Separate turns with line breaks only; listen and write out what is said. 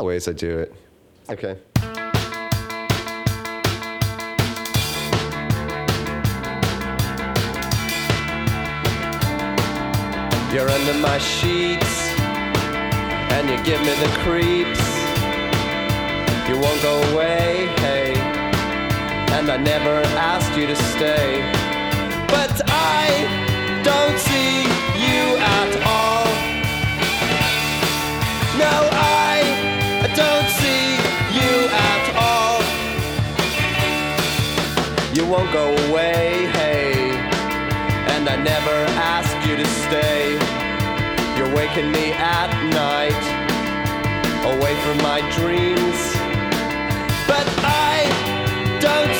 Always I do it. Okay. You're under my sheets and you give me the creeps. You won't go away, hey, and I never asked you to stay. But I don't see you at all. No, I don't see you at all. You won't go away, hey, and I never asked you to stay. You're waking me at night, away from my dreams. But I don't